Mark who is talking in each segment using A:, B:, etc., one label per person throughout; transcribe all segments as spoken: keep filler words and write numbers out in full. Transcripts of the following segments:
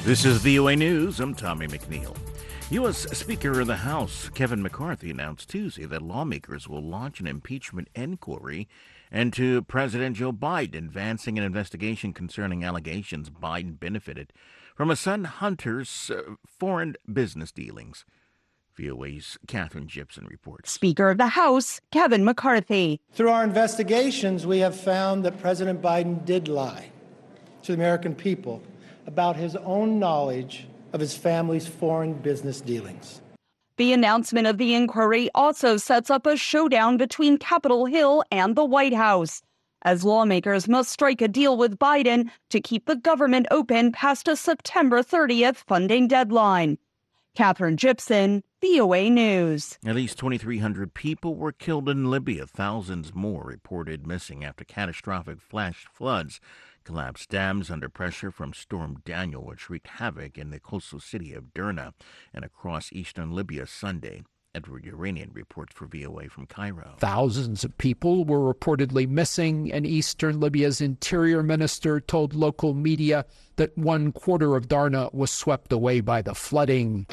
A: This is V O A News. I'm Tommy McNeil. U S Speaker of the House Kevin McCarthy announced Tuesday that lawmakers will launch an impeachment inquiry into President Joe Biden, advancing an investigation concerning allegations Biden benefited from his son Hunter's uh, foreign business dealings. V O A's Catherine Gibson reports.
B: Speaker of the House Kevin McCarthy.
C: Through our investigations, we have found that President Biden did lie to the American people about his own knowledge of his family's foreign business dealings.
B: The announcement of the inquiry also sets up a showdown between Capitol Hill and the White House, as lawmakers must strike a deal with Biden to keep the government open past a September thirtieth funding deadline. Catherine Gibson, V O A News.
A: At least twenty-three hundred people were killed in Libya. Thousands more reported missing after catastrophic flash floods collapsed dams under pressure from Storm Daniel, which wreaked havoc in the coastal city of Derna and across eastern Libya Sunday. Edward Uranian reports for V O A from Cairo.
D: Thousands of people were reportedly missing, and eastern Libya's interior minister told local media that one quarter of Darna was swept away by the flooding.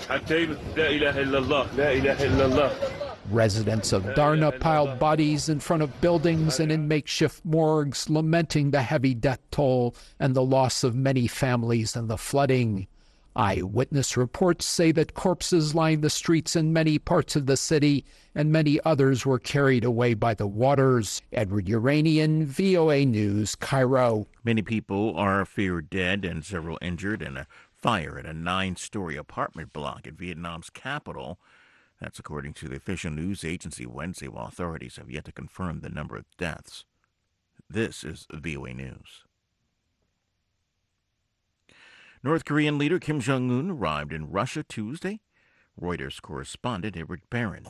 D: Residents of Darna piled bodies in front of buildings and in makeshift morgues, lamenting the heavy death toll and the loss of many families in the flooding. Eyewitness reports say that corpses lined the streets in many parts of the city, and many others were carried away by the waters. Edward Uranian, V O A News, Cairo.
A: Many people are feared dead and several injured in a fire at a nine-story apartment block at Vietnam's capital. That's according to the official news agency Wednesday, while authorities have yet to confirm the number of deaths. This is V O A News. North Korean leader Kim Jong-un arrived in Russia Tuesday. Reuters correspondent Eric Barron.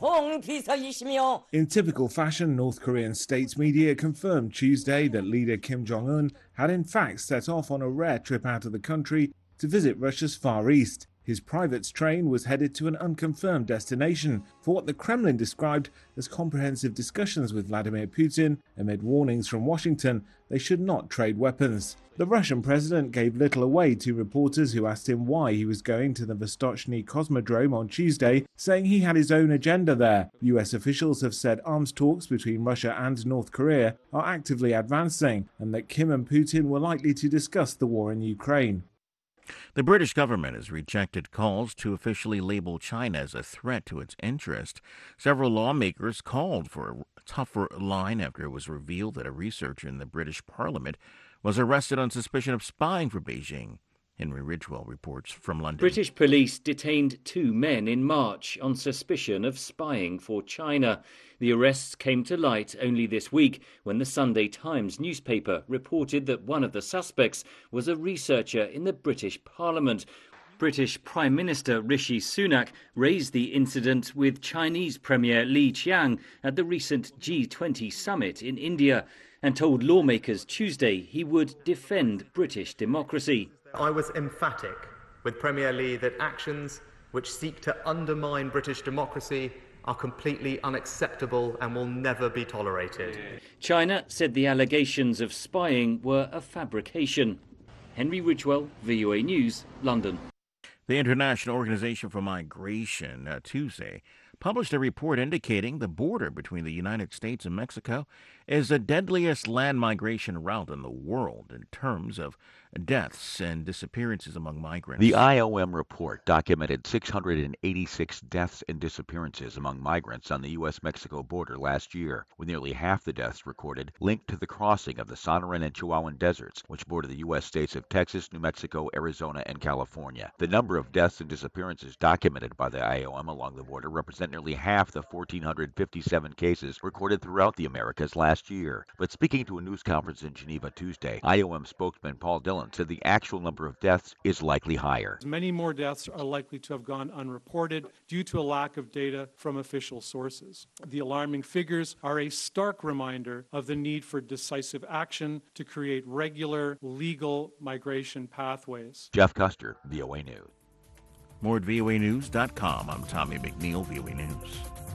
E: In typical fashion, North Korean state media confirmed Tuesday that leader Kim Jong-un had in fact set off on a rare trip out of the country to visit Russia's Far East. His private train was headed to an unconfirmed destination for what the Kremlin described as comprehensive discussions with Vladimir Putin amid warnings from Washington they should not trade weapons. The Russian president gave little away to reporters who asked him why he was going to the Vostochny Cosmodrome on Tuesday, saying he had his own agenda there. U S officials have said arms talks between Russia and North Korea are actively advancing and that Kim and Putin were likely to discuss the war in Ukraine.
A: The British government has rejected calls to officially label China as a threat to its interest. Several lawmakers called for a tougher line after it was revealed that a researcher in the British Parliament was arrested on suspicion of spying for Beijing. Henry Ridgwell reports from London.
F: British police detained two men in March on suspicion of spying for China. The arrests came to light only this week when the Sunday Times newspaper reported that one of the suspects was a researcher in the British Parliament. British Prime Minister Rishi Sunak raised the incident with Chinese Premier Li Qiang at the recent G twenty summit in India and told lawmakers Tuesday he would defend British democracy.
G: I was emphatic with Premier Li that actions which seek to undermine British democracy are completely unacceptable and will never be tolerated.
F: China said the allegations of spying were a fabrication. Henry Ridgwell, V O A News, London.
A: The International Organization for Migration uh, Tuesday published a report indicating the border between the United States and Mexico is the deadliest land migration route in the world in terms of deaths and disappearances among migrants.
H: The I O M report documented six hundred eighty-six deaths and disappearances among migrants on the U S Mexico border last year, with nearly half the deaths recorded linked to the crossing of the Sonoran and Chihuahuan deserts, which border the U S states of Texas, New Mexico, Arizona, and California. The number of deaths and disappearances documented by the I O M along the border represent nearly half the one thousand four hundred fifty-seven cases recorded throughout the Americas last year. But speaking to a news conference in Geneva Tuesday, I O M spokesman Paul Dillon said the actual number of deaths is likely higher.
I: Many more deaths are likely to have gone unreported due to a lack of data from official sources. The alarming figures are a stark reminder of the need for decisive action to create regular, legal migration pathways.
H: Jeff Custer, V O A News.
A: More at V O A news dot com. I'm Tommy McNeil, V O A News.